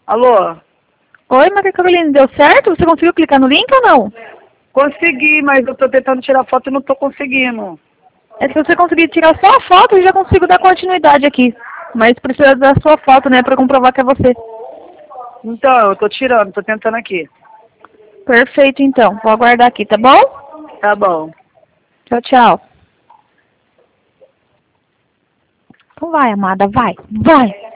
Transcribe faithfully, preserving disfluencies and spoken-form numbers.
Alô? Oi, Maria Carolina, deu certo? Você conseguiu clicar no link ou não? Consegui, mas eu tô tentando tirar foto e não tô conseguindo. É, se você conseguir tirar só a foto, eu já consigo dar continuidade aqui. Mas precisa da sua foto, né, pra comprovar que é você. Então, eu tô tirando, tô tentando aqui. Perfeito, então. Vou aguardar aqui, tá bom? Tá bom. Tchau, tchau. Então vai, amada, vai. Vai.